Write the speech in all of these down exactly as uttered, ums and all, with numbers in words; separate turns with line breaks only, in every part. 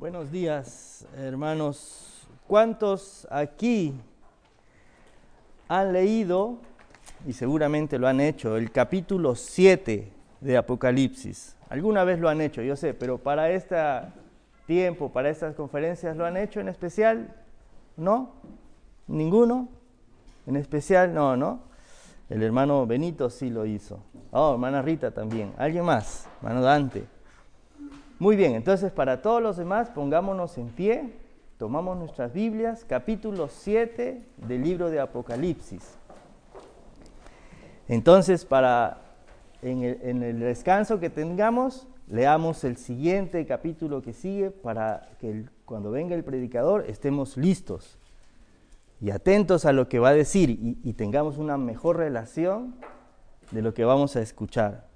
Buenos días, hermanos. ¿Cuántos aquí han leído, y seguramente lo han hecho, el capítulo siete de Apocalipsis? Alguna vez lo han hecho, yo sé, pero para este tiempo, para estas conferencias, ¿lo han hecho en especial? ¿No? ¿Ninguno? ¿En especial? No, ¿no? El hermano Benito sí lo hizo. Oh, hermana Rita también. ¿Alguien más? Hermano Dante. Muy bien, entonces para todos los demás pongámonos en pie, tomamos nuestras Biblias, capítulo siete del libro de Apocalipsis. Entonces para en el, en el descanso que tengamos, leamos el siguiente capítulo que sigue para que el, cuando venga el predicador estemos listos y atentos a lo que va a decir y, y tengamos una mejor relación de lo que vamos a escuchar.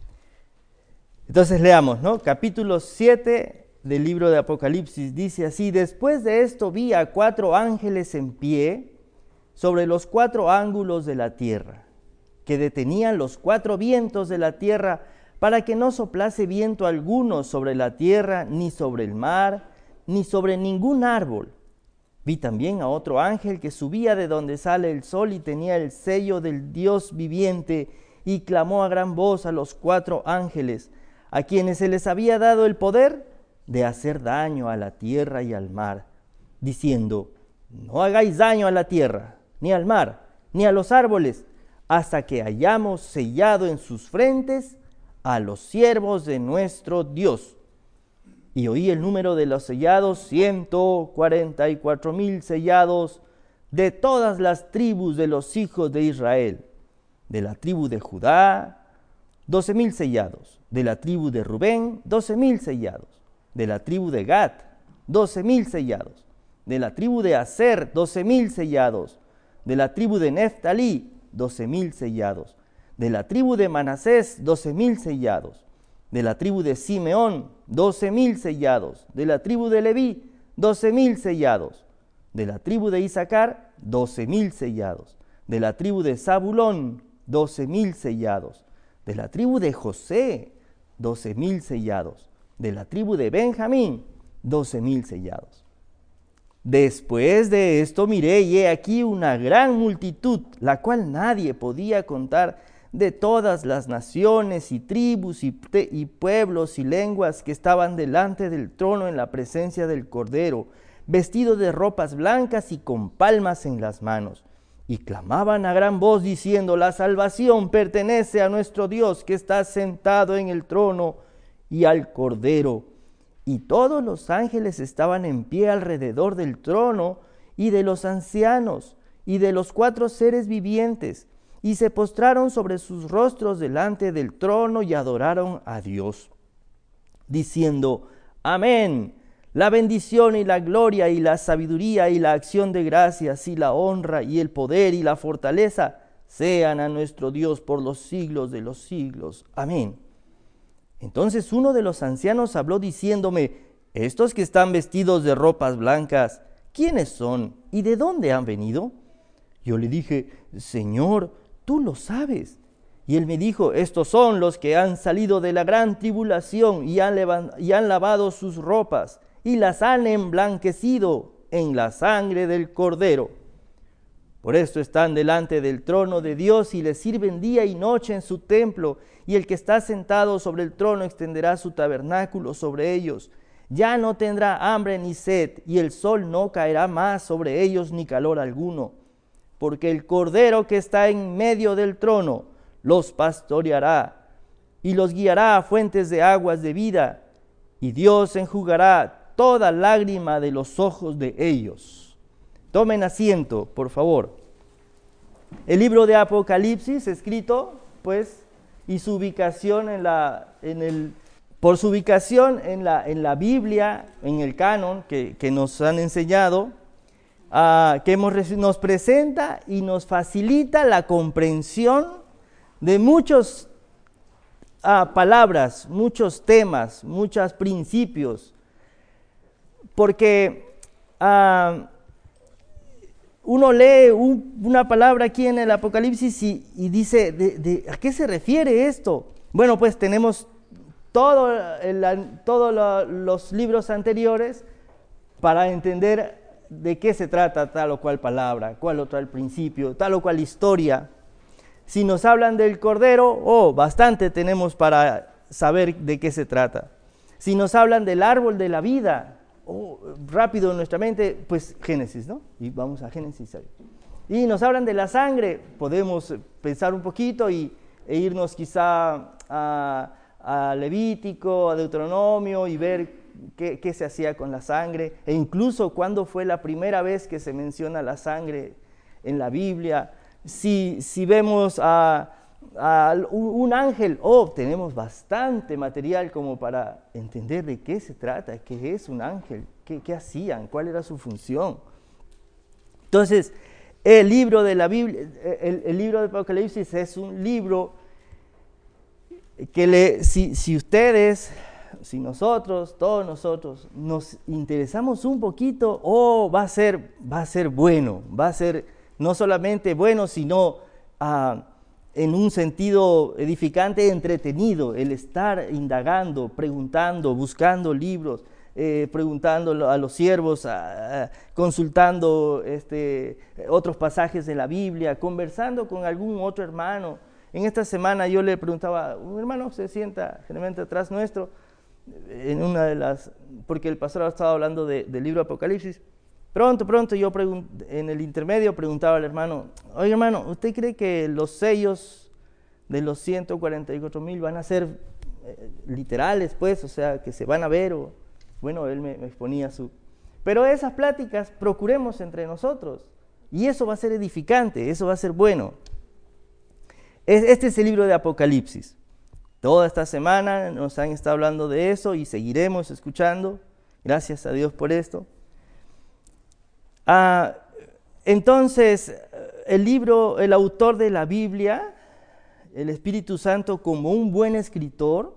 Entonces leamos, ¿no? Capítulo siete del libro de Apocalipsis dice así: después de esto vi a cuatro ángeles en pie sobre los cuatro ángulos de la tierra, que detenían los cuatro vientos de la tierra para que no soplase viento alguno sobre la tierra, ni sobre el mar, ni sobre ningún árbol. Vi también a otro ángel que subía de donde sale el sol y tenía el sello del Dios viviente, y clamó a gran voz a los cuatro ángeles, a quienes se les había dado el poder de hacer daño a la tierra y al mar, diciendo: no hagáis daño a la tierra, ni al mar, ni a los árboles, hasta que hayamos sellado en sus frentes a los siervos de nuestro Dios. Y oí el número de los sellados, ciento cuarenta y cuatro mil sellados, de todas las tribus de los hijos de Israel. De la tribu de Judá, doce mil sellados. De la tribu de Rubén, doce mil sellados. De la tribu de Gad, doce mil sellados. De la tribu de Aser, doce mil sellados. De la tribu de Neftalí, doce mil sellados. De la tribu de Manasés, doce mil sellados. De la tribu de Simeón, doce mil sellados. De la tribu de Leví, doce mil sellados. De la tribu de Isaacar, doce mil sellados. De la tribu de Zabulón, doce mil sellados. De la tribu de José, doce mil sellados. De la tribu de Benjamín, doce mil sellados. Después de esto miré, y he aquí una gran multitud, la cual nadie podía contar, de todas las naciones y tribus y, te, y pueblos y lenguas que estaban delante del trono en la presencia del Cordero, vestidos de ropas blancas y con palmas en las manos. Y clamaban a gran voz diciendo: la salvación pertenece a nuestro Dios, que está sentado en el trono, y al Cordero. Y todos los ángeles estaban en pie alrededor del trono, y de los ancianos, y de los cuatro seres vivientes, y se postraron sobre sus rostros delante del trono, y adoraron a Dios, diciendo: amén. La bendición y la gloria y la sabiduría y la acción de gracias y la honra y el poder y la fortaleza sean a nuestro Dios por los siglos de los siglos. Amén. Entonces uno de los ancianos habló diciéndome: estos que están vestidos de ropas blancas, ¿quiénes son y de dónde han venido? Yo le dije: Señor, tú lo sabes. Y él me dijo: estos son los que han salido de la gran tribulación y han, levant- y han lavado sus ropas y las han emblanquecido en la sangre del Cordero. Por esto están delante del trono de Dios y le sirven día y noche en su templo, y el que está sentado sobre el trono extenderá su tabernáculo sobre ellos. Ya no tendrá hambre ni sed, y el sol no caerá más sobre ellos ni calor alguno, porque el Cordero que está en medio del trono los pastoreará y los guiará a fuentes de aguas de vida, y Dios enjugará toda lágrima de los ojos de ellos. Tomen asiento, por favor. El libro de Apocalipsis, escrito, pues, y su ubicación en la, en el, por su ubicación en la, en la Biblia, en el canon que, que nos han enseñado, uh, que hemos, nos presenta y nos facilita la comprensión de muchas uh, palabras, muchos temas, muchos principios. Porque uh, uno lee un, una palabra aquí en el Apocalipsis y, y dice, de, de, ¿a qué se refiere esto? Bueno, pues tenemos todo el, todos lo, los libros anteriores para entender de qué se trata tal o cual palabra, cuál o tal principio, tal o cual historia. Si nos hablan del Cordero, oh, bastante tenemos para saber de qué se trata. Si nos hablan del árbol de la vida, oh, rápido en nuestra mente, pues Génesis, ¿no? Y vamos a Génesis ahí. Y nos hablan de la sangre, podemos pensar un poquito y, e irnos quizá a, a Levítico, a Deuteronomio y ver qué, qué se hacía con la sangre, e incluso cuándo fue la primera vez que se menciona la sangre en la Biblia. Si, si vemos a, a un ángel, oh, tenemos bastante material como para entender de qué se trata, qué es un ángel, qué, qué hacían, cuál era su función. Entonces, el libro de la Biblia, el, el libro de Apocalipsis es un libro que le, si, si ustedes, si nosotros, todos nosotros, nos interesamos un poquito, oh, va a ser, va a ser bueno, va a ser no solamente bueno, sino uh, en un sentido edificante, entretenido, el estar indagando, preguntando, buscando libros, eh, preguntando a los siervos, uh, consultando este, otros pasajes de la Biblia, conversando con algún otro hermano. En esta semana yo le preguntaba, un hermano se sienta generalmente atrás nuestro, en una de las, porque el pastor estaba hablando de, del libro Apocalipsis. Pronto, pronto yo en el intermedio preguntaba al hermano, oye hermano, ¿usted cree que los sellos de los ciento cuarenta y cuatro mil van a ser eh, literales, pues? O sea, que se van a ver, o bueno, él me, me exponía su... Pero esas pláticas procuremos entre nosotros, y eso va a ser edificante, eso va a ser bueno. Este es el libro de Apocalipsis. Toda esta semana nos han estado hablando de eso y seguiremos escuchando. Gracias a Dios por esto. Ah, entonces, el libro, el autor de la Biblia, el Espíritu Santo, como un buen escritor,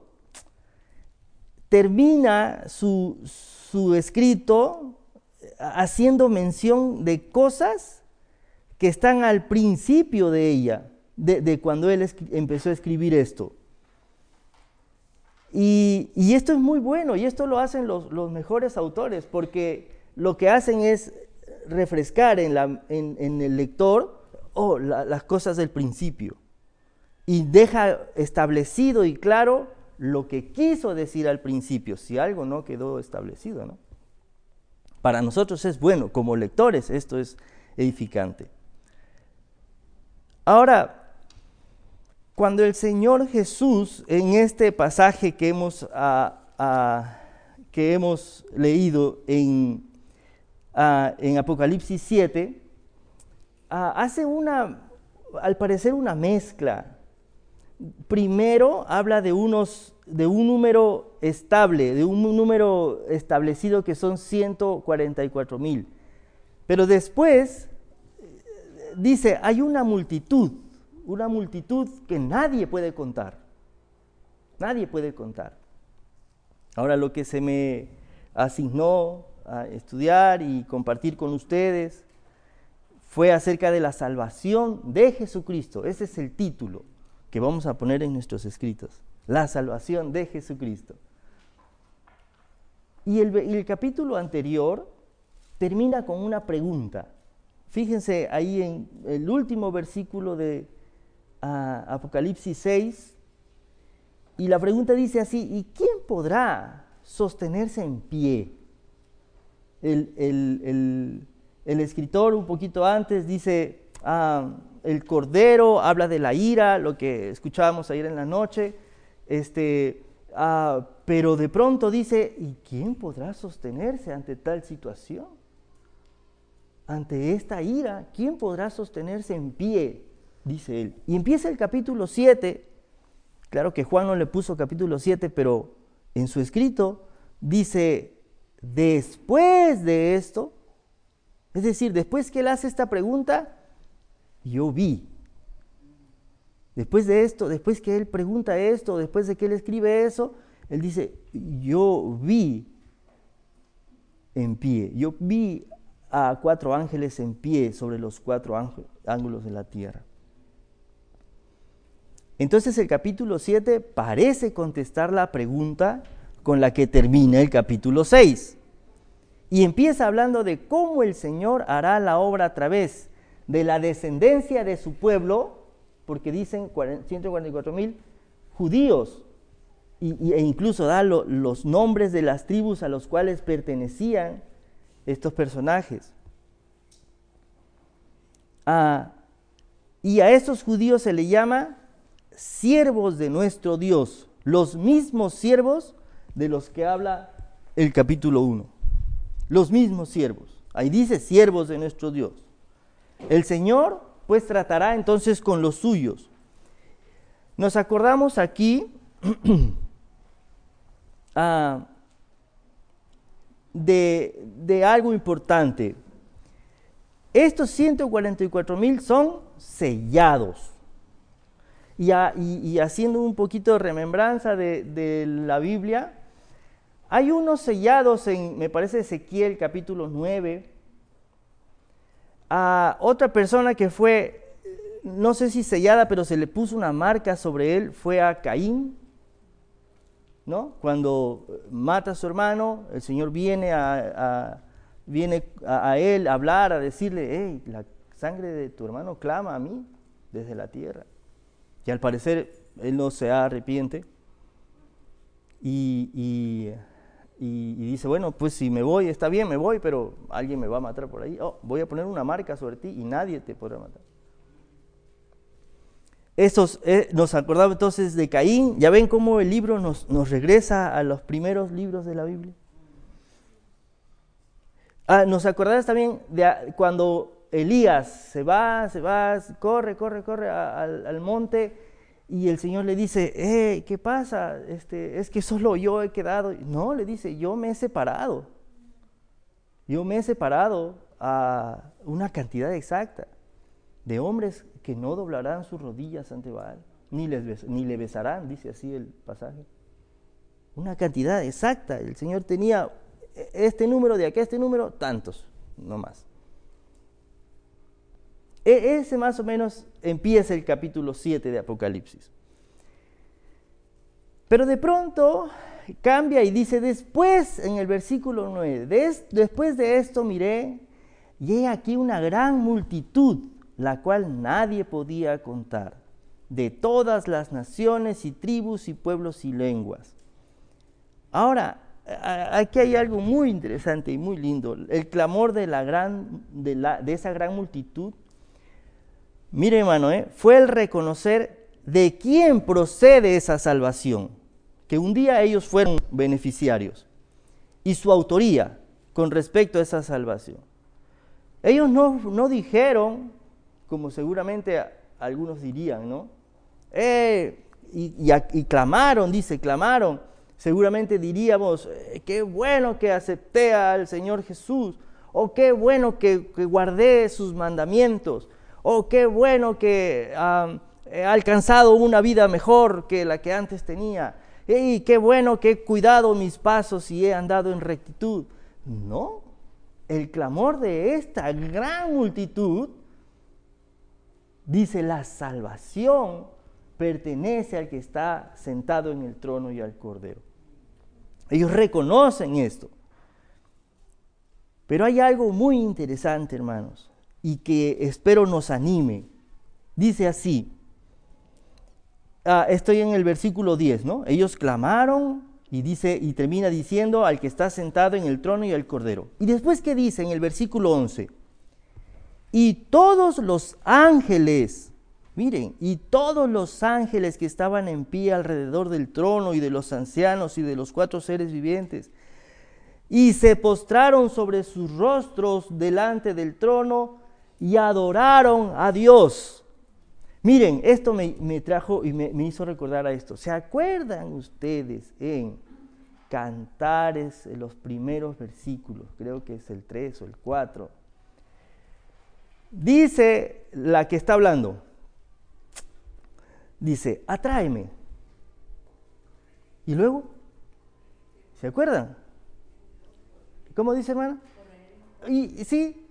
termina su, su escrito haciendo mención de cosas que están al principio de ella, de, de cuando él es, empezó a escribir esto. Y, y esto es muy bueno, y esto lo hacen los, los mejores autores, porque lo que hacen es refrescar en, la, en, en el lector oh, la, las cosas del principio, y deja establecido y claro lo que quiso decir al principio, si algo no quedó establecido, ¿no? Para nosotros es bueno, como lectores esto es edificante. Ahora, cuando el Señor Jesús, en este pasaje que hemos, uh, uh, que hemos leído en, uh, en Apocalipsis siete, uh, hace una, al parecer una mezcla. Primero habla de, unos, de un número estable, de un número establecido que son ciento cuarenta y cuatro mil. Pero después dice, hay una multitud, una multitud que nadie puede contar. Nadie puede contar. Ahora, lo que se me asignó a estudiar y compartir con ustedes fue acerca de la salvación de Jesucristo. Ese es el título que vamos a poner en nuestros escritos. La salvación de Jesucristo. Y el, y el capítulo anterior termina con una pregunta. Fíjense ahí en el último versículo de uh, Apocalipsis seis, y la pregunta dice así, ¿y quién podrá sostenerse en pie? El, el, el, el escritor un poquito antes dice, uh, el Cordero habla de la ira, lo que escuchábamos ayer en la noche, este, uh, pero de pronto dice, ¿y quién podrá sostenerse ante tal situación? Ante esta ira, ¿quién podrá sostenerse en pie? Dice él. Y empieza el capítulo siete, claro que Juan no le puso capítulo siete, pero en su escrito dice, después de esto, es decir, después que él hace esta pregunta, yo vi. Después de esto, después que él pregunta esto, después de que él escribe eso, él dice, yo vi en pie, yo vi a cuatro ángeles en pie sobre los cuatro ángulos de la tierra. Entonces el capítulo siete parece contestar la pregunta con la que termina el capítulo seis. Y empieza hablando de cómo el Señor hará la obra a través de la descendencia de su pueblo, porque dicen ciento cuarenta y cuatro mil judíos, y, y, e incluso da lo, los nombres de las tribus a los cuales pertenecían estos personajes. Ah, y a estos judíos se le llama siervos de nuestro Dios, los mismos siervos de los que habla el capítulo uno. Los mismos siervos. Ahí dice siervos de nuestro Dios. El Señor pues tratará entonces con los suyos. Nos acordamos aquí uh, de, de algo importante. Estos ciento cuarenta y cuatro mil son sellados. Y, a, y, y haciendo un poquito de remembranza de, de la Biblia, hay unos sellados en, me parece, Ezequiel capítulo nueve, a otra persona que fue, no sé si sellada, pero se le puso una marca sobre él, fue a Caín, ¿no? Cuando mata a su hermano, el Señor viene a, a, viene a, a él a hablar, a decirle, hey, la sangre de tu hermano clama a mí desde la tierra. Y al parecer él no se arrepiente y... y Y, y dice, bueno, pues si me voy, está bien, me voy, pero alguien me va a matar por ahí. Oh, voy a poner una marca sobre ti y nadie te podrá matar. Estos, eh, nos acordamos entonces de Caín. Ya ven cómo el libro nos, nos regresa a los primeros libros de la Biblia. Ah, nos acordamos también de a, cuando Elías se va, se va, corre, corre, corre a, al, al monte. Y el Señor le dice, eh, ¿qué pasa? Este, es que solo yo he quedado. No, le dice, yo me he separado. Yo me he separado a una cantidad exacta de hombres que no doblarán sus rodillas ante Baal, ni, les bes- ni le besarán, dice así el pasaje. Una cantidad exacta. El Señor tenía este número, de aquí a este número, tantos, no más. Ese más o menos empieza el capítulo siete de Apocalipsis. Pero de pronto cambia y dice, después, en el versículo nueve, des, después de esto miré, y he aquí una gran multitud, la cual nadie podía contar, de todas las naciones y tribus y pueblos y lenguas. Ahora, aquí hay algo muy interesante y muy lindo. El clamor de, la gran, de, la, de esa gran multitud, mire, hermano, ¿eh? fue el reconocer de quién procede esa salvación, que un día ellos fueron beneficiarios, y su autoría con respecto a esa salvación. Ellos no, no dijeron, como seguramente algunos dirían, ¿no? Eh, y, y, y clamaron, dice, clamaron. Seguramente diríamos, eh, qué bueno que acepté al Señor Jesús, o qué bueno que, que guardé sus mandamientos, oh, qué bueno que um, he alcanzado una vida mejor que la que antes tenía. Y qué bueno que he cuidado mis pasos y he andado en rectitud. No, el clamor de esta gran multitud, dice, la salvación pertenece al que está sentado en el trono y al Cordero. Ellos reconocen esto. Pero hay algo muy interesante, hermanos, y que espero nos anime. Dice así, ah, estoy en el versículo diez, ¿no? Ellos clamaron y dice y termina diciendo al que está sentado en el trono y al Cordero. Y después, ¿qué dice en el versículo once? Y todos los ángeles, miren, y todos los ángeles que estaban en pie alrededor del trono y de los ancianos y de los cuatro seres vivientes, y se postraron sobre sus rostros delante del trono y adoraron a Dios. Miren, esto me, me trajo y me, me hizo recordar a esto. ¿Se acuerdan ustedes en Cantares, en los primeros versículos? Creo que es el tres o el cuatro. Dice la que está hablando, dice, atráeme. Y luego, ¿se acuerdan? ¿Cómo dice, hermana? Y, y sí,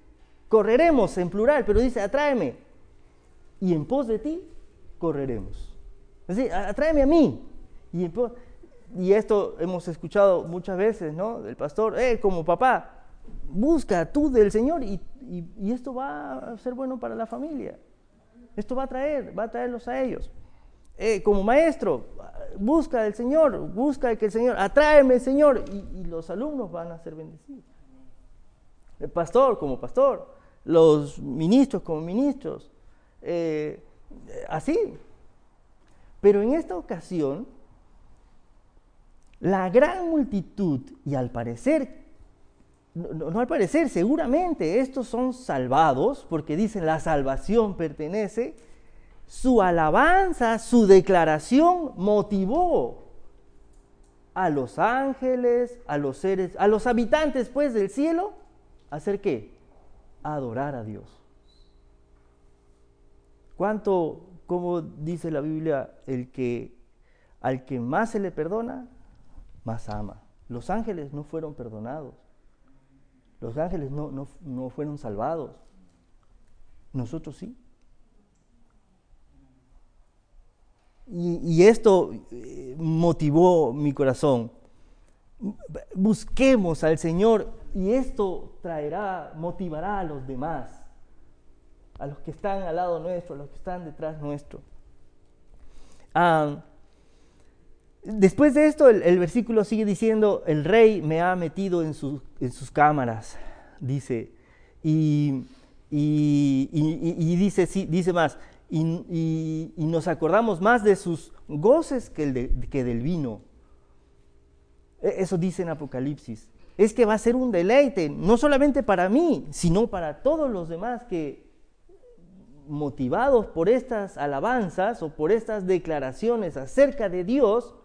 correremos en plural, pero dice, atráeme. Y en pos de ti, correremos. Así, atráeme a mí. Y, y esto hemos escuchado muchas veces, ¿no? Del pastor, eh, como papá, busca tú del Señor y, y, y esto va a ser bueno para la familia. Esto va a traer, va a traerlos a ellos. Eh, como maestro, busca del Señor, busca que el Señor, atráeme, Señor, y, y los alumnos van a ser bendecidos. El pastor como pastor, los ministros como ministros, eh, así. Pero en esta ocasión, la gran multitud, y al parecer, no, no al parecer, seguramente estos son salvados, porque dicen la salvación pertenece, su alabanza, su declaración motivó a los ángeles, a los seres, a los habitantes pues del cielo, ¿a hacer qué? A adorar a Dios. ¿Cuánto, como dice la Biblia, el que al que más se le perdona, más ama? Los ángeles no fueron perdonados. Los ángeles no, no, no fueron salvados. Nosotros sí. Y, y esto eh, motivó mi corazón. Busquemos al Señor y esto traerá, motivará a los demás, a los que están al lado nuestro, a los que están detrás nuestro. Ah, después de esto, el, el versículo sigue diciendo, el rey me ha metido en, su, en sus cámaras, dice, y, y, y, y dice, sí, dice más, y, y, y nos acordamos más de sus goces que, el de, que del vino. Eso dice en Apocalipsis. Es que va a ser un deleite, no solamente para mí, sino para todos los demás que, motivados por estas alabanzas o por estas declaraciones acerca de Dios,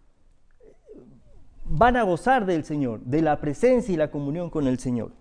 van a gozar del Señor, de la presencia y la comunión con el Señor.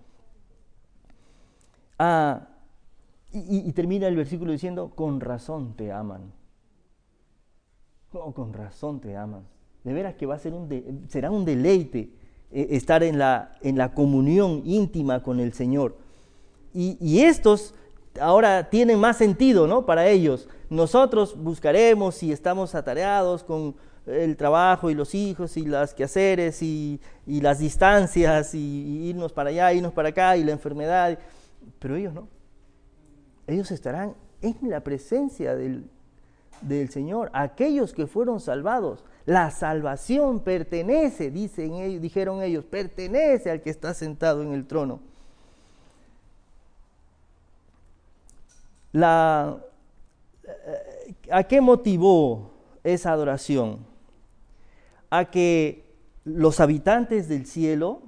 Ah, y, y termina el versículo diciendo, con razón te aman. Oh, con razón te aman. De veras que va a ser un de, será un deleite eh, estar en la, en la comunión íntima con el Señor. Y, y estos ahora tienen más sentido, ¿no? Para ellos. Nosotros buscaremos si estamos atareados con el trabajo y los hijos y las quehaceres y, y las distancias y, y irnos para allá, irnos para acá y la enfermedad. Pero ellos no. Ellos estarán en la presencia del, del Señor. Aquellos que fueron salvados. La salvación pertenece, dicen ellos, dijeron ellos, pertenece al que está sentado en el trono. La, ¿A qué motivó esa adoración? A que los habitantes del cielo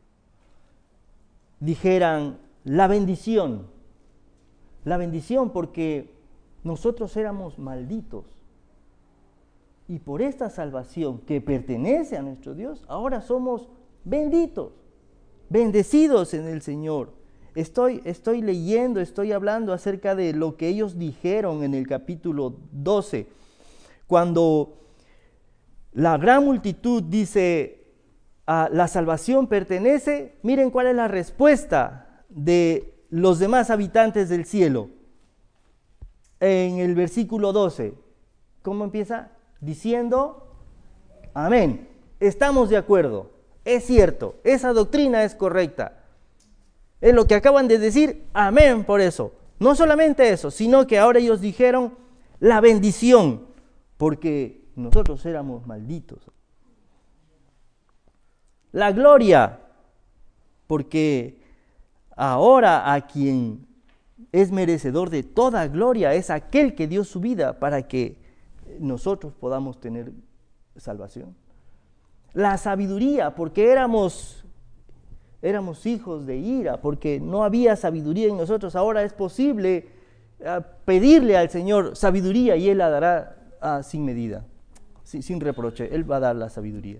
dijeran la bendición, la bendición porque nosotros éramos malditos y por esta salvación que pertenece a nuestro Dios, ahora somos benditos, bendecidos en el Señor. Estoy, estoy leyendo, estoy hablando acerca de lo que ellos dijeron en el capítulo doce, cuando la gran multitud dice, ah, la salvación pertenece, miren cuál es la respuesta de los demás habitantes del cielo. En el versículo doce, ¿cómo empieza? Diciendo, amén, estamos de acuerdo, es cierto, esa doctrina es correcta. Es lo que acaban de decir, amén por eso. No solamente eso, sino que ahora ellos dijeron la bendición, porque nosotros éramos malditos. La gloria, porque ahora a quien es merecedor de toda gloria es aquel que dio su vida para que nosotros podamos tener salvación. La sabiduría, porque éramos... Éramos hijos de ira, porque no había sabiduría en nosotros. Ahora es posible uh, pedirle al Señor sabiduría y Él la dará uh, sin medida, sin, sin reproche. Él va a dar la sabiduría.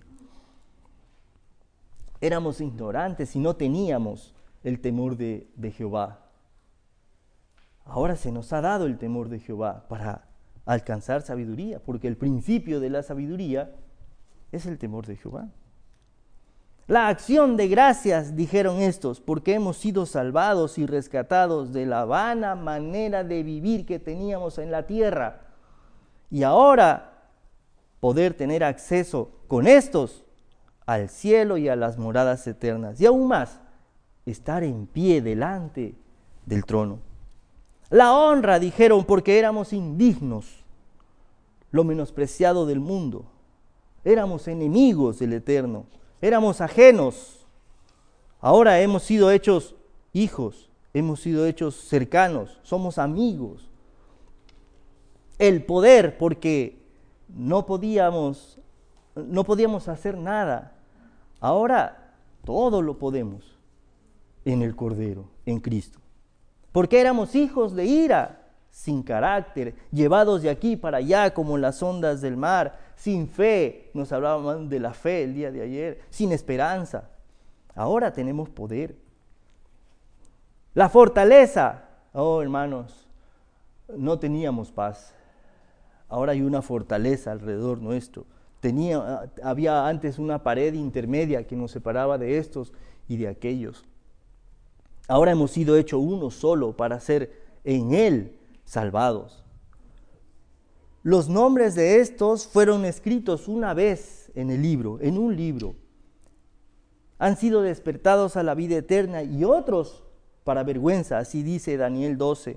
Éramos ignorantes y no teníamos el temor de, de Jehová. Ahora se nos ha dado el temor de Jehová para alcanzar sabiduría, porque el principio de la sabiduría es el temor de Jehová. La acción de gracias, dijeron estos, porque hemos sido salvados y rescatados de la vana manera de vivir que teníamos en la tierra. Y ahora poder tener acceso con estos al cielo y a las moradas eternas. Y aún más, estar en pie delante del trono. La honra, dijeron, porque éramos indignos, lo menospreciado del mundo. Éramos enemigos del Eterno, éramos ajenos. Ahora hemos sido hechos hijos, hemos sido hechos cercanos, somos amigos. El poder, porque no podíamos, no podíamos hacer nada. Ahora todo lo podemos en el Cordero, en Cristo. Porque éramos hijos de ira, sin carácter, llevados de aquí para allá como las ondas del mar, sin fe. Nos hablaban de la fe el día de ayer, sin esperanza. Ahora tenemos poder. La fortaleza. Oh, hermanos, no teníamos paz. Ahora hay una fortaleza alrededor nuestro. Tenía, había antes una pared intermedia que nos separaba de estos y de aquellos. Ahora hemos sido hechos uno solo para ser en Él salvados. Los nombres de estos fueron escritos una vez en el libro, en un libro. Han sido despertados a la vida eterna y otros para vergüenza, así dice Daniel doce.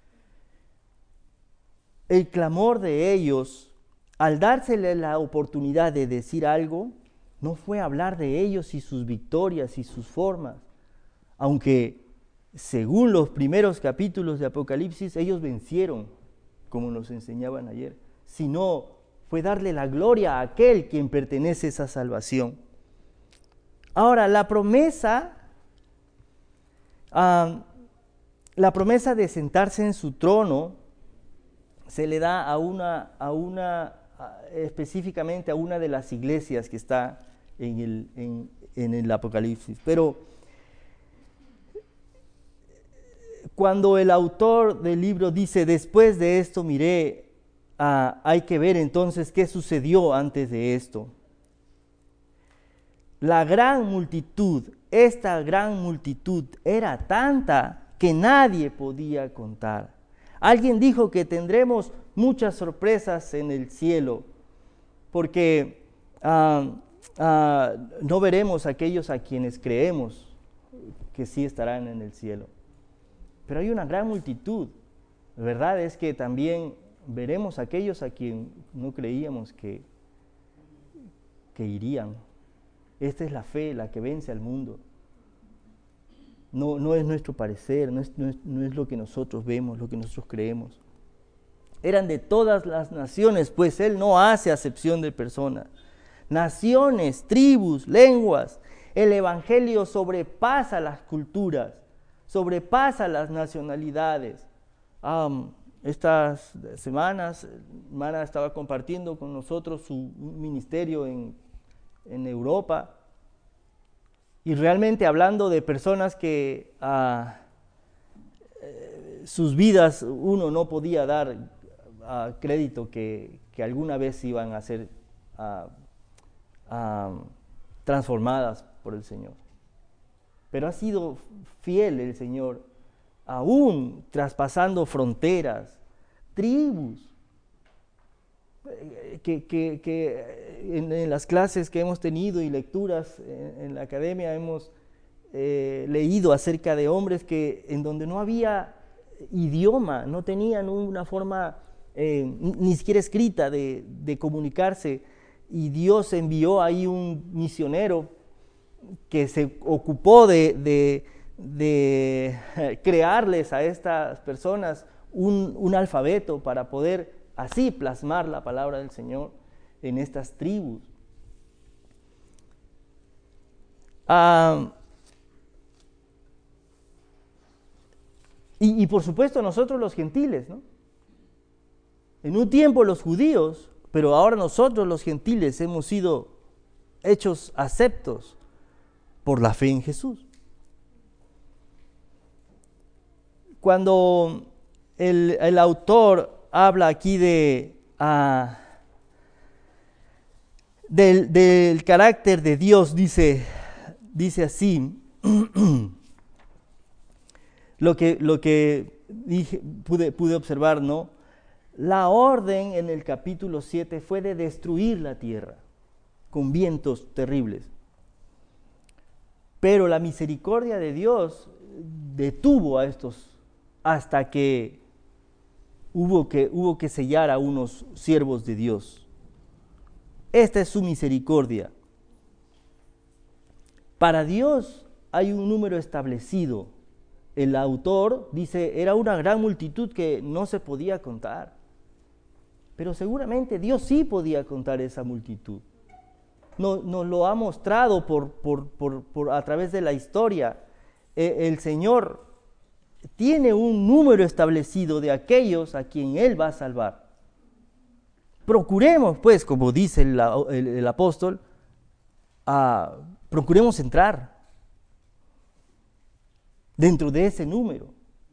El clamor de ellos, al dársele la oportunidad de decir algo, no fue hablar de ellos y sus victorias y sus formas, aunque según los primeros capítulos de Apocalipsis, ellos vencieron, como nos enseñaban ayer, sino fue darle la gloria a aquel quien pertenece a esa salvación. Ahora, la promesa, uh, la promesa de sentarse en su trono se le da a una, a una a, específicamente a una de las iglesias que está en el, en, en el Apocalipsis. Pero cuando el autor del libro dice, después de esto miré, uh, hay que ver entonces qué sucedió antes de esto. La gran multitud, esta gran multitud era tanta que nadie podía contar. Alguien dijo que tendremos muchas sorpresas en el cielo, porque uh, uh, no veremos a aquellos a quienes creemos que sí estarán en el cielo. Pero hay una gran multitud. La verdad es que también veremos a aquellos a quienes no creíamos que, que irían. Esta es la fe, la que vence al mundo. No, no es nuestro parecer, no es, no, es, no es lo que nosotros vemos, lo que nosotros creemos. Eran de todas las naciones, pues Él no hace acepción de personas. Naciones, tribus, lenguas. El Evangelio sobrepasa las culturas, sobrepasa las nacionalidades. Um, estas semanas, hermana estaba compartiendo con nosotros su ministerio en, en Europa. Y realmente hablando de personas que uh, eh, sus vidas uno no podía dar uh, crédito que, que alguna vez iban a ser uh, uh, transformadas por el Señor. Pero ha sido fiel el Señor, aún traspasando fronteras, tribus. Que, que, que en, en las clases que hemos tenido y lecturas en, en la academia hemos eh, leído acerca de hombres que en donde no había idioma, no tenían una forma eh, ni, ni siquiera escrita de, de comunicarse, y Dios envió ahí un misionero que se ocupó de, de, de crearles a estas personas un, un alfabeto para poder así plasmar la palabra del Señor en estas tribus. Uh, y, y por supuesto nosotros los gentiles, ¿no? En un tiempo los judíos, pero ahora nosotros los gentiles hemos sido hechos aceptos por la fe en Jesús. Cuando el, el autor habla aquí de, uh, del, del carácter de Dios, dice, dice así, lo que, lo que dije, pude, pude observar, ¿no? La orden en el capítulo siete fue de destruir la tierra con vientos terribles. Pero la misericordia de Dios detuvo a estos hasta que hubo que, hubo que sellar a unos siervos de Dios. Esta es su misericordia. Para Dios hay un número establecido. El autor dice, era una gran multitud que no se podía contar. Pero seguramente Dios sí podía contar esa multitud. Nos, nos lo ha mostrado por, por, por, por, a través de la historia. Eh, el Señor tiene un número establecido de aquellos a quien Él va a salvar. Procuremos, pues, como dice el, el, el apóstol, a, procuremos entrar dentro de ese número.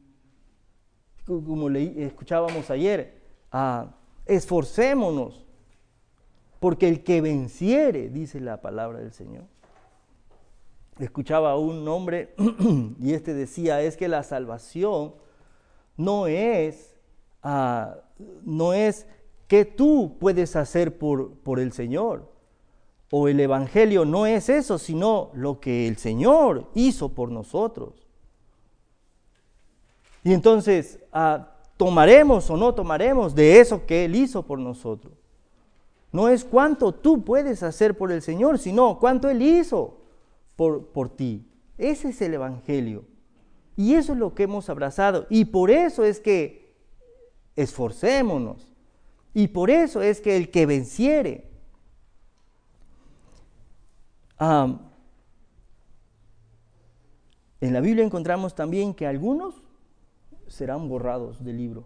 Como le escuchábamos ayer, a, esforcémonos, porque el que venciere, dice la palabra del Señor. Escuchaba a un hombre y este decía, es que la salvación no es, uh, no es qué tú puedes hacer por, por el Señor, o el Evangelio no es eso, sino lo que el Señor hizo por nosotros. Y entonces, uh, tomaremos o no tomaremos de eso que Él hizo por nosotros. No es cuánto tú puedes hacer por el Señor, sino cuánto Él hizo por, por ti. Ese es el Evangelio. Y eso es lo que hemos abrazado. Y por eso es que esforcémonos. Y por eso es que el que venciere. Um, en la Biblia encontramos también que algunos serán borrados del libro.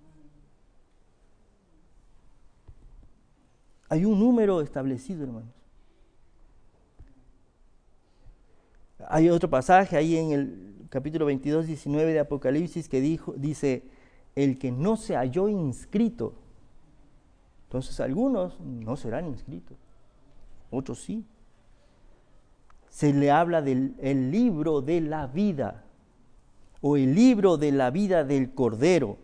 Hay un número establecido, hermanos. Hay otro pasaje ahí en el capítulo veintidós, diecinueve de Apocalipsis que dijo, dice, el que no se halló inscrito. Entonces algunos no serán inscritos, otros sí. Se le habla del el libro de la vida, o el libro de la vida del Cordero.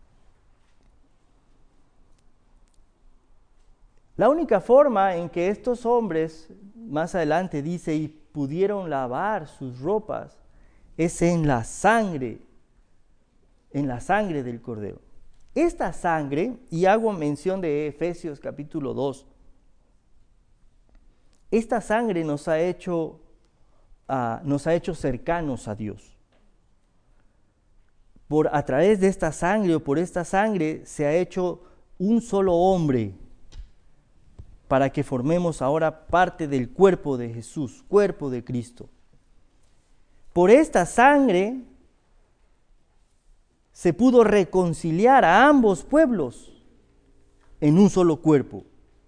La única forma en que estos hombres, más adelante dice, y pudieron lavar sus ropas, es en la sangre, en la sangre del Cordero. Esta sangre, y hago mención de Efesios capítulo dos, esta sangre nos ha hecho, uh, nos ha hecho cercanos a Dios. Por, a través de esta sangre o por esta sangre se ha hecho un solo hombre para que formemos ahora parte del cuerpo de Jesús, cuerpo de Cristo. Por esta sangre se pudo reconciliar a ambos pueblos en un solo cuerpo.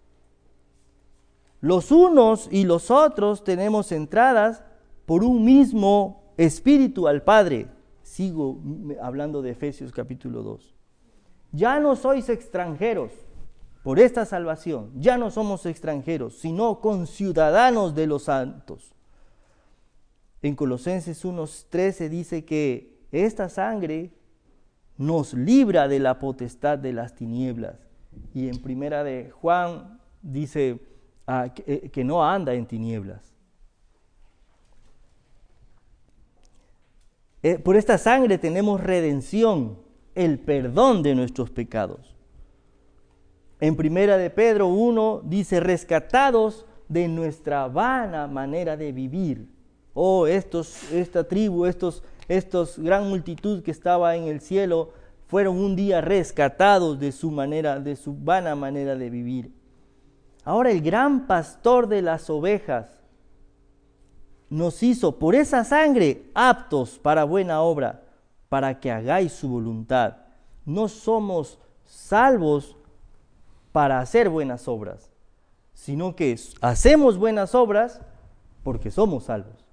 Los unos y los otros tenemos entradas por un mismo espíritu al Padre. Sigo hablando de Efesios capítulo dos. Ya no sois extranjeros por esta salvación, ya no somos extranjeros, sino conciudadanos de los santos. En Colosenses uno trece dice que esta sangre nos libra de la potestad de las tinieblas. Y en primera de Juan dice uh, que, que no anda en tinieblas. Eh, por esta sangre tenemos redención, el perdón de nuestros pecados. En primera de Pedro uno dice, rescatados de nuestra vana manera de vivir. Oh, estos, esta tribu, estos, estos gran multitud que estaba en el cielo, fueron un día rescatados de su manera, de su vana manera de vivir. Ahora el gran pastor de las ovejas nos hizo por esa sangre aptos para buena obra, para que hagáis su voluntad. No somos salvos para hacer buenas obras, sino que hacemos buenas obras porque somos salvos.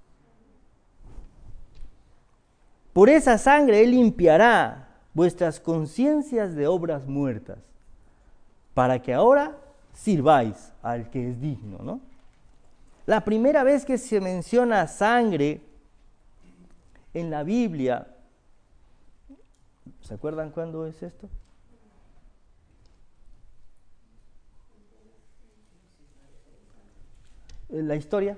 Por esa sangre Él limpiará vuestras conciencias de obras muertas, para que ahora sirváis al que es digno, ¿no? La primera vez que se menciona sangre en la Biblia, ¿se acuerdan cuándo es esto? la historia.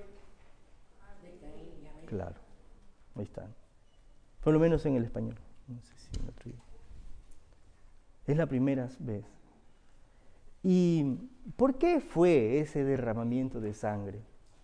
Claro, ahí están. Por lo menos en el español. No sé si en otro idioma. Es la primera vez. ¿Y por qué fue ese derramamiento de sangre?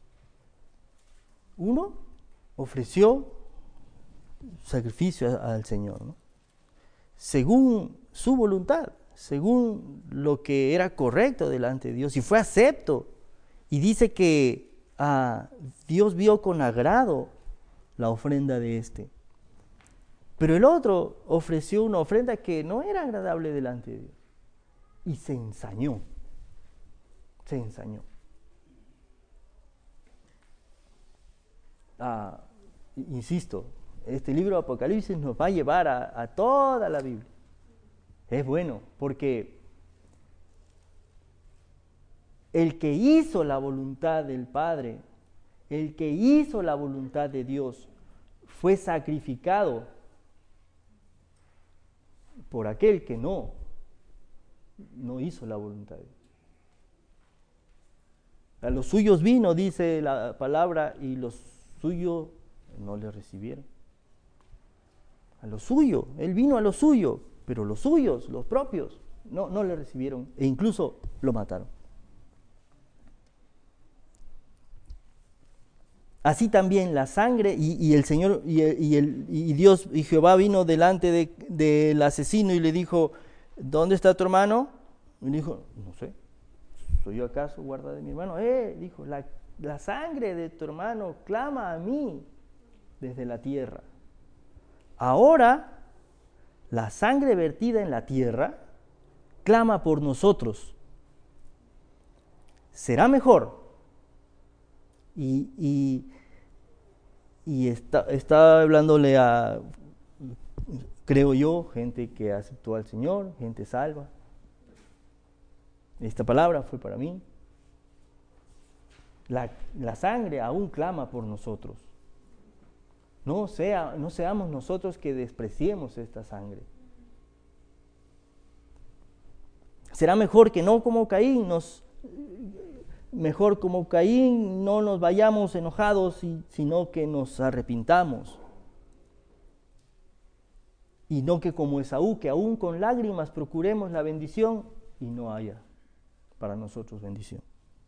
Uno ofreció sacrificio al Señor, ¿no? Según su voluntad, según lo que era correcto delante de Dios, y fue acepto. Y dice que ah, Dios vio con agrado la ofrenda de este. Pero el otro ofreció una ofrenda que no era agradable delante de Dios. Y se ensañó. Se ensañó. Ah, insisto, este libro de Apocalipsis nos va a llevar a, a toda la Biblia. Es bueno, porque el que hizo la voluntad del Padre, el que hizo la voluntad de Dios, fue sacrificado por aquel que no, no hizo la voluntad de Dios. A los suyos vino, dice la palabra, y los suyos no le recibieron. A lo suyo, él vino a lo suyo, pero los suyos, los propios, no, no le recibieron e incluso lo mataron. Así también la sangre y, y el Señor y, y, el, y Dios y Jehová vino delante de, del asesino y le dijo, ¿dónde está tu hermano? Y dijo, no sé, ¿soy yo acaso guarda de mi hermano? Eh, dijo, la, la sangre de tu hermano clama a mí desde la tierra. Ahora, la sangre vertida en la tierra clama por nosotros. Será mejor. Y, y, y está, está hablándole a, creo yo, gente que aceptó al Señor, gente salva. Esta palabra fue para mí. La, la sangre aún clama por nosotros. No, sea, no seamos nosotros que despreciemos esta sangre. Será mejor que no como Caín, nos, mejor como Caín no nos vayamos enojados, sino que nos arrepintamos. Y no que como Esaú, que aún con lágrimas procuremos la bendición y no haya para nosotros bendición.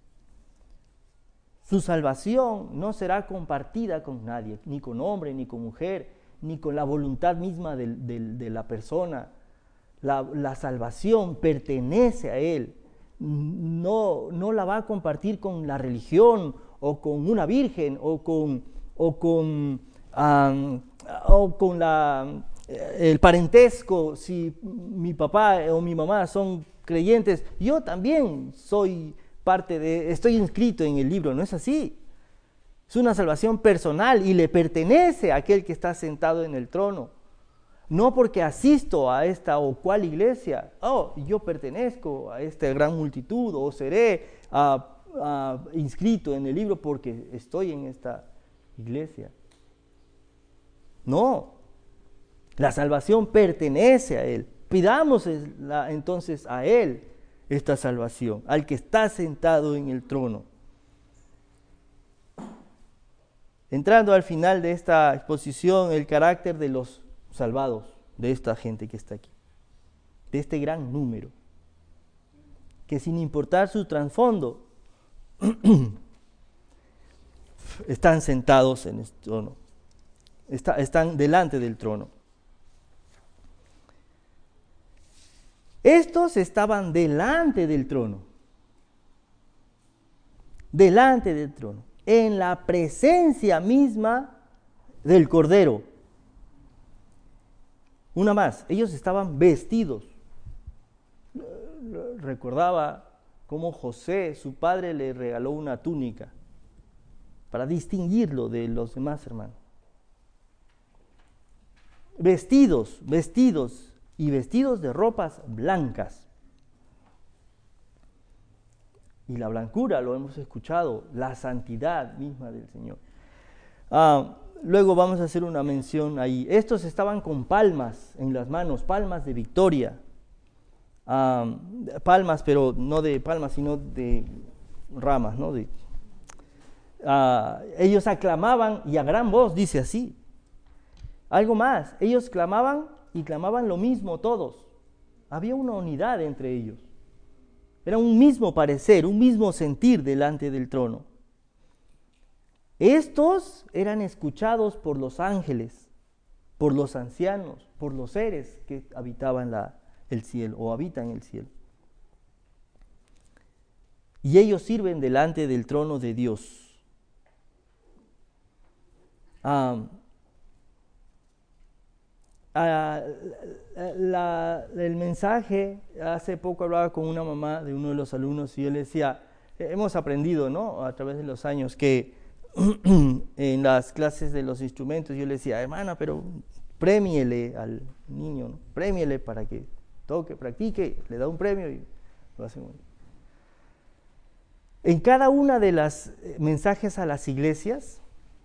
Su salvación no será compartida con nadie, ni con hombre, ni con mujer, ni con la voluntad misma de, de, de la persona. La, la salvación pertenece a Él. No, no la va a compartir con la religión, o con una virgen, o con, o con, um, o con la, el parentesco. Si mi papá o mi mamá son creyentes, yo también soy parte de, estoy inscrito en el libro. No es así. Es una salvación personal y le pertenece a aquel que está sentado en el trono. No porque asisto a esta o cual iglesia, oh, yo pertenezco a esta gran multitud o seré uh, uh, inscrito en el libro porque estoy en esta iglesia. No, la salvación pertenece a Él. Pidamos entonces a Él esta salvación, al que está sentado en el trono. Entrando al final de esta exposición, el carácter de los salvados, de esta gente que está aquí, de este gran número, que sin importar su trasfondo, están sentados en el trono, está, están delante del trono. Estos estaban delante del trono, delante del trono, en la presencia misma del Cordero. Una más, ellos estaban vestidos. Recordaba cómo José, su padre, le regaló una túnica para distinguirlo de los demás hermanos. Vestidos, vestidos. Y vestidos de ropas blancas. Y la blancura, lo hemos escuchado, la santidad misma del Señor. Ah, luego vamos a hacer una mención ahí. Estos estaban con palmas en las manos, palmas de victoria. Um, palmas, pero no de palmas, sino de ramas, ¿no? De, Uh, ellos aclamaban y a gran voz, dice así. Algo más, ellos clamaban y clamaban lo mismo todos. Había una unidad entre ellos. Era un mismo parecer, un mismo sentir delante del trono. Estos eran escuchados por los ángeles, por los ancianos, por los seres que habitaban la, el cielo o habitan el cielo. Y ellos sirven delante del trono de Dios. Um, uh, la, el mensaje, hace poco hablaba con una mamá de uno de los alumnos y yo le decía, hemos aprendido, ¿no?, a través de los años que en las clases de los instrumentos yo le decía, hermana, pero premiele al niño, ¿no? Premiele para que toque, practique, le da un premio y lo hace muy bien. En cada una de las mensajes a las iglesias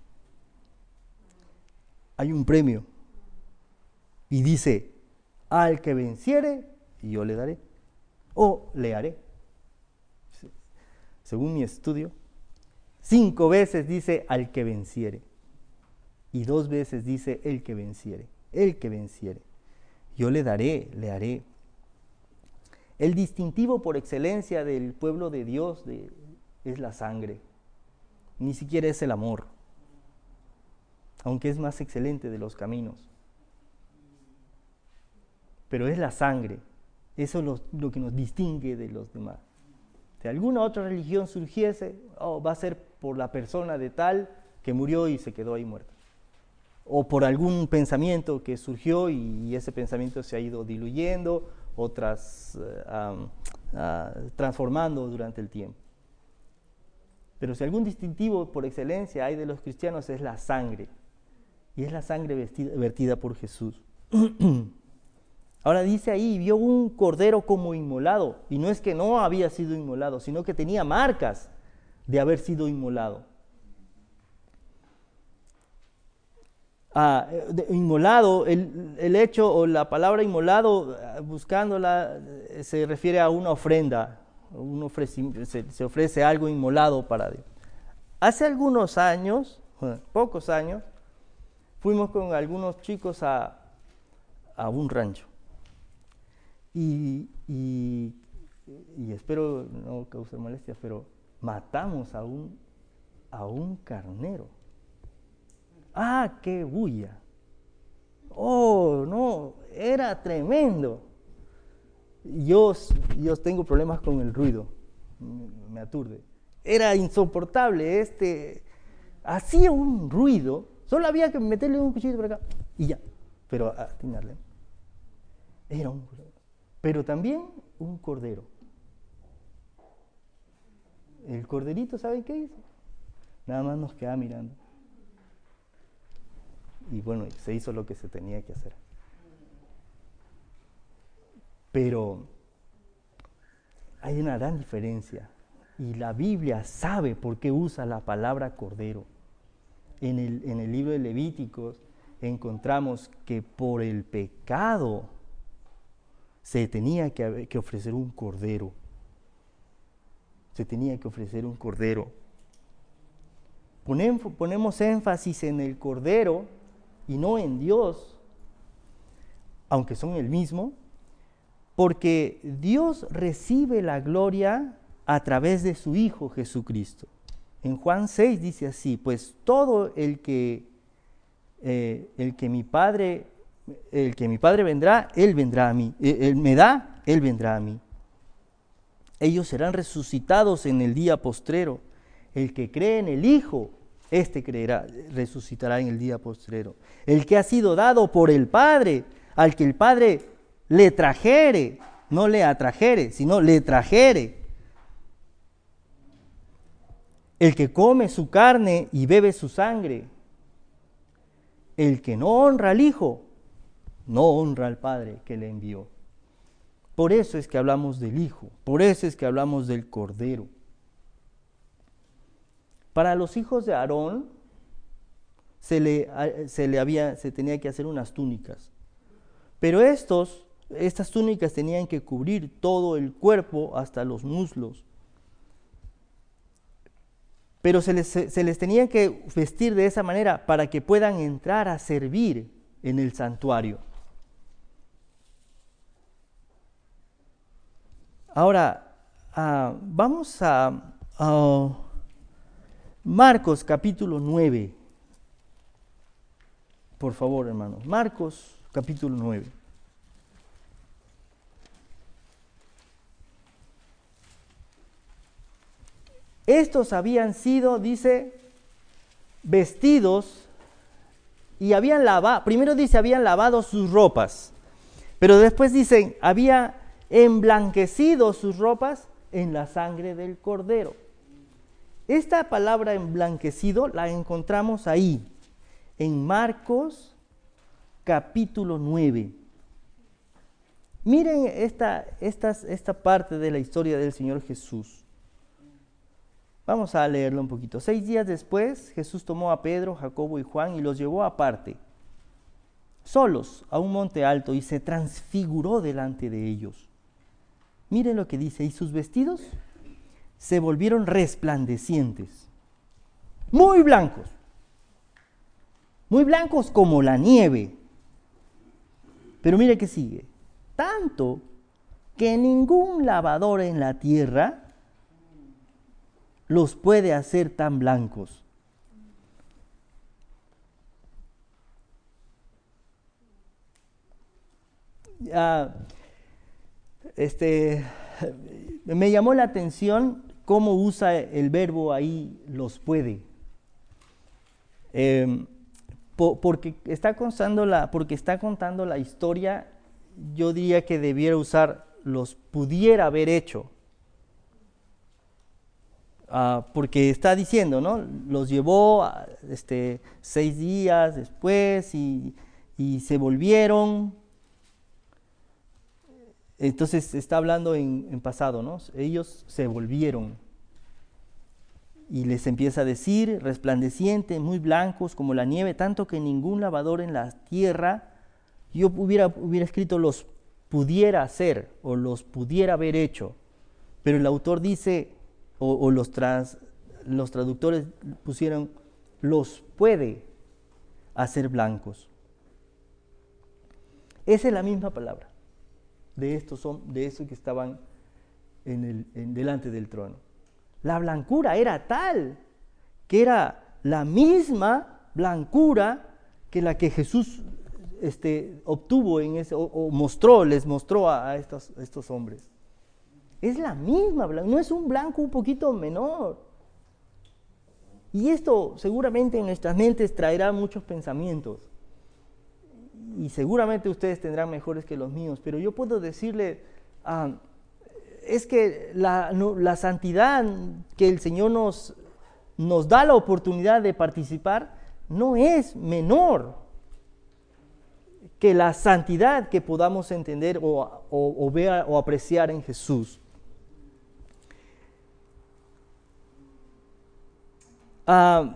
hay un premio y dice, al que venciere, yo le daré o le haré. Según mi estudio, cinco veces dice al que venciere y dos veces dice el que venciere, el que venciere. Yo le daré, le haré. El distintivo por excelencia del pueblo de Dios de, es la sangre, ni siquiera es el amor, aunque es más excelente de los caminos. Pero es la sangre, eso es lo, lo que nos distingue de los demás. Si alguna otra religión surgiese, oh, va a ser por la persona de tal que murió y se quedó ahí muerta. O por algún pensamiento que surgió y, y ese pensamiento se ha ido diluyendo, otras uh, um, uh, transformando durante el tiempo. Pero si algún distintivo por excelencia hay de los cristianos es la sangre. Y es la sangre vestida, vertida por Jesús. Ahora dice ahí, vio un cordero como inmolado. Y no es que no había sido inmolado, sino que tenía marcas de haber sido inmolado. Ah, de, inmolado, el, el hecho o la palabra inmolado, buscándola, se refiere a una ofrenda. Un ofreci- se, se ofrece algo inmolado para Dios. Hace algunos años, pocos años, fuimos con algunos chicos a, a un rancho. Y, y, y espero no causar molestias, pero matamos a un, a un carnero. ¡Ah, qué bulla! ¡Oh, no! Era tremendo. Yo, yo tengo problemas con el ruido, me, me aturde. Era insoportable, este, hacía un ruido, solo había que meterle un cuchillo por acá y ya, pero atinarle. Era un cordero, pero también un cordero. El corderito, ¿saben qué hizo? Nada más nos quedaba mirando. Y bueno, se hizo lo que se tenía que hacer. Pero hay una gran diferencia y la Biblia sabe por qué usa la palabra cordero. En el, en el libro de Levíticos encontramos que por el pecado se tenía que, que ofrecer un cordero. Se tenía que ofrecer un cordero. Ponem, ponemos énfasis en el cordero y no en Dios, aunque son el mismo, porque Dios recibe la gloria a través de su Hijo Jesucristo. En Juan seis dice así, pues todo el que, eh, el que mi Padre, el que mi Padre vendrá, Él vendrá a mí. Él me da, Él vendrá a mí. Ellos serán resucitados en el día postrero. El que cree en el Hijo, éste creerá, resucitará en el día postrero. El que ha sido dado por el Padre, al que el Padre le trajere, no le atrajere, sino le trajere. El que come su carne y bebe su sangre. El que no honra al Hijo, no honra al Padre que le envió. Por eso es que hablamos del Hijo, por eso es que hablamos del Cordero. Para los hijos de Aarón se le, se le había, se tenía que hacer unas túnicas. Pero estos, estas túnicas tenían que cubrir todo el cuerpo hasta los muslos. pero se les, se les tenía que vestir de esa manera para que puedan entrar a servir en el santuario. Ahora, uh, vamos a uh, Marcos capítulo nueve. Por favor, hermanos. Marcos capítulo nueve. Estos habían sido, dice, vestidos y habían lavado, primero dice, habían lavado sus ropas, pero después dicen, había emblanquecido sus ropas en la sangre del Cordero. Esta palabra emblanquecido la encontramos ahí, en Marcos capítulo nueve. Miren esta, esta, esta parte de la historia del Señor Jesús. Vamos a leerlo un poquito. Seis días después, Jesús tomó a Pedro, Jacobo y Juan y los llevó aparte, solos, a un monte alto, y se transfiguró delante de ellos. Miren lo que dice, y sus vestidos se volvieron resplandecientes, muy blancos, muy blancos como la nieve. Pero mire que sigue, tanto que ningún lavador en la tierra los puede hacer tan blancos. Uh, este, me llamó la atención cómo usa el verbo ahí, los puede. Eh, po, porque, está contando la, porque está contando la historia, yo diría que debiera usar los pudiera haber hecho. Uh, porque está diciendo, ¿no? Los llevó a, este, seis días después y, y se volvieron. Entonces está hablando en, en pasado, ¿no? Ellos se volvieron. Y les empieza a decir, resplandecientes, muy blancos como la nieve, tanto que ningún lavador en la tierra, yo hubiera, hubiera escrito los pudiera hacer o los pudiera haber hecho. Pero el autor dice, O, o los, trans, los traductores pusieron, los puede hacer blancos. Esa es la misma palabra de estos, de estos que estaban en el, en, delante del trono. La blancura era tal que era la misma blancura que la que Jesús este, obtuvo en ese, o, o mostró, les mostró a, a estos, a estos hombres. Es la misma, no es un blanco un poquito menor. Y esto seguramente en nuestras mentes traerá muchos pensamientos. Y seguramente ustedes tendrán mejores que los míos. Pero yo puedo decirle, uh, es que la, no, la santidad que el Señor nos, nos da la oportunidad de participar no es menor que la santidad que podamos entender o, o, o ver o apreciar en Jesús. Uh,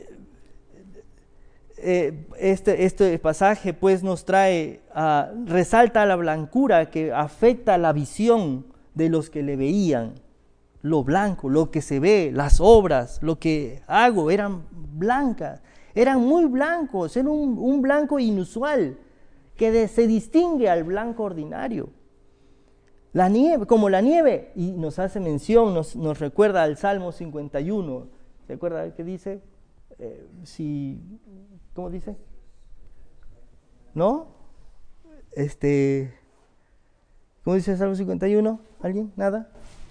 eh, este, este pasaje pues nos trae, uh, resalta la blancura que afecta la visión de los que le veían. Lo blanco, lo que se ve, las obras, lo que hago, eran blancas, eran muy blancos, era un, un blanco inusual que de, se distingue al blanco ordinario. La nieve, como la nieve, y nos hace mención, nos, nos recuerda al Salmo cincuenta y uno. ¿Se acuerda qué dice? Eh, si, ¿Cómo dice? ¿No? Este, ¿cómo dice el Salmo cincuenta y uno? ¿Alguien? ¿Nada?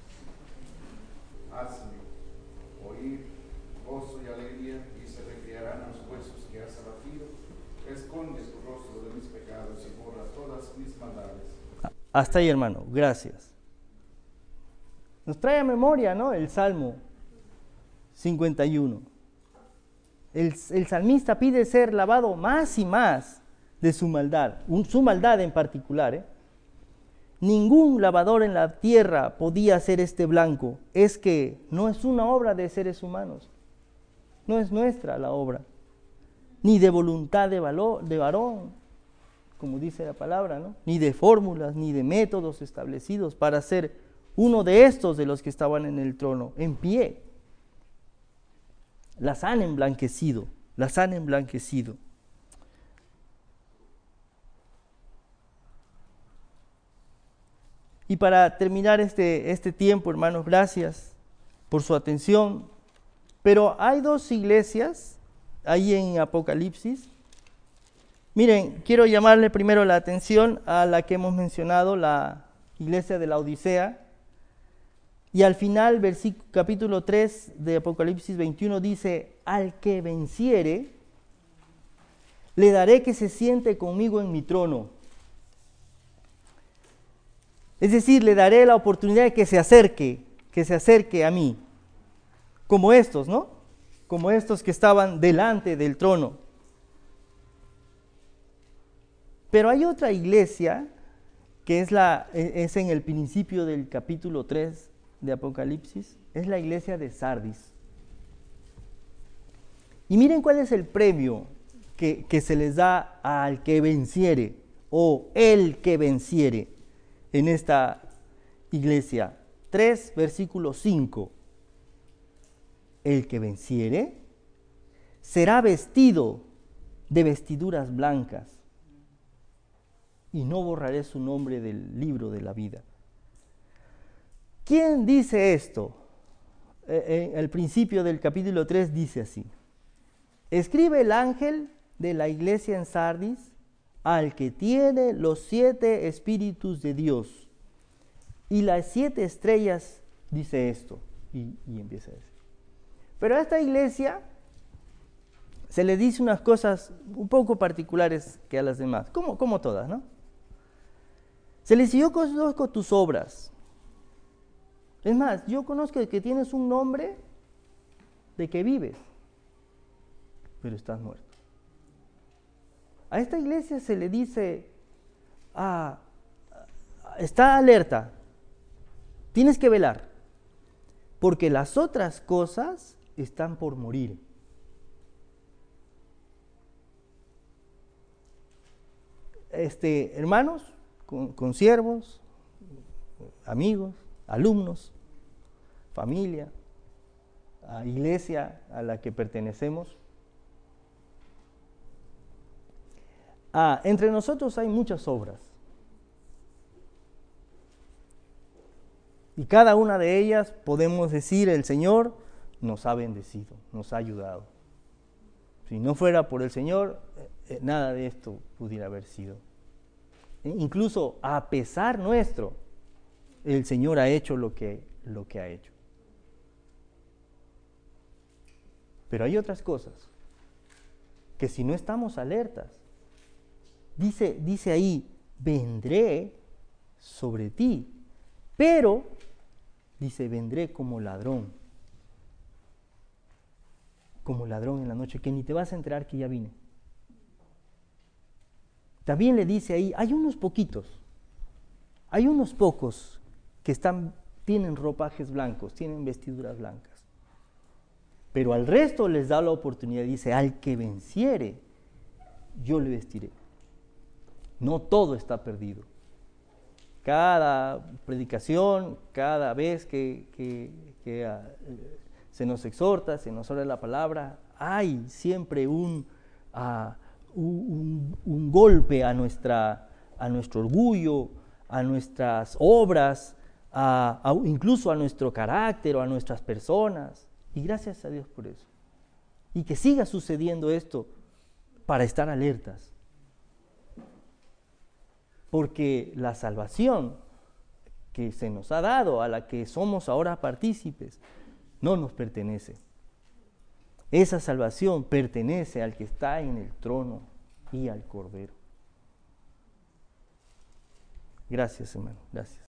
Hazme oír gozo y alegría, y se recrearán los huesos que has abatido. Esconde tu rostro de mis pecados y borra todas mis maldades.
Hasta ahí, hermano. Gracias. Nos trae a memoria, ¿no? El Salmo cincuenta y uno. El, el salmista pide ser lavado más y más de su maldad, un, su maldad en particular. ¿eh? Ningún lavador en la tierra podía hacer este blanco. Es que no es una obra de seres humanos, no es nuestra la obra, ni de voluntad de, valor, de varón, como dice la palabra, ¿no? Ni de fórmulas, ni de métodos establecidos para ser uno de estos de los que estaban en el trono, en pie. las han emblanquecido, las han emblanquecido. Y para terminar este, este tiempo, hermanos, gracias por su atención. Pero hay dos iglesias ahí en Apocalipsis. Miren, quiero llamarle primero la atención a la que hemos mencionado, la iglesia de la Odisea. Y al final, versículo, capítulo tres de Apocalipsis veintiuno dice, al que venciere, le daré que se siente conmigo en mi trono. Es decir, le daré la oportunidad de que se acerque, que se acerque a mí. Como estos, ¿no? Como estos que estaban delante del trono. Pero hay otra iglesia que es, la, es en el principio del capítulo tres de Apocalipsis, es la iglesia de Sardis. Y miren cuál es el premio que, que se les da al que venciere, o el que venciere en esta iglesia. tres, versículo cinco. El que venciere será vestido de vestiduras blancas, y no borraré su nombre del libro de la vida. ¿Quién dice esto? Eh, eh, al principio del capítulo tres dice así: escribe el ángel de la iglesia en Sardis, al que tiene los siete espíritus de Dios y las siete estrellas, dice esto, y, y empieza a decir. Pero a esta iglesia se le dice unas cosas un poco particulares que a las demás, como, como todas, ¿no? Se le dice, yo conozco tus obras. Es más, yo conozco que tienes un nombre de que vives, pero estás muerto. A esta iglesia se le dice, ah, está alerta, tienes que velar, porque las otras cosas están por morir. Este, hermanos, con, con siervos, amigos, alumnos, familia, a iglesia a la que pertenecemos. Ah, entre nosotros hay muchas obras. Y cada una de ellas podemos decir, el Señor nos ha bendecido, nos ha ayudado. Si no fuera por el Señor, eh, nada de esto pudiera haber sido. E incluso a pesar nuestro, el Señor ha hecho lo que, lo que ha hecho. Pero hay otras cosas que si no estamos alertas, dice, dice ahí, vendré sobre ti, pero, dice, vendré como ladrón, como ladrón en la noche, que ni te vas a enterar que ya vine. También le dice ahí, hay unos poquitos, hay unos pocos que están, tienen ropajes blancos, tienen vestiduras blancas. Pero al resto les da la oportunidad, dice, al que venciere, yo le vestiré. No todo está perdido. Cada predicación, cada vez que, que, que uh, se nos exhorta, se nos ora la palabra, hay siempre un, uh, un, un golpe a, nuestra, a nuestro orgullo, a nuestras obras, a, a, incluso a nuestro carácter o a nuestras personas. Y gracias a Dios por eso. Y que siga sucediendo esto para estar alertas. Porque la salvación que se nos ha dado, a la que somos ahora partícipes, no nos pertenece. Esa salvación pertenece al que está en el trono y al Cordero. Gracias, hermano. Gracias.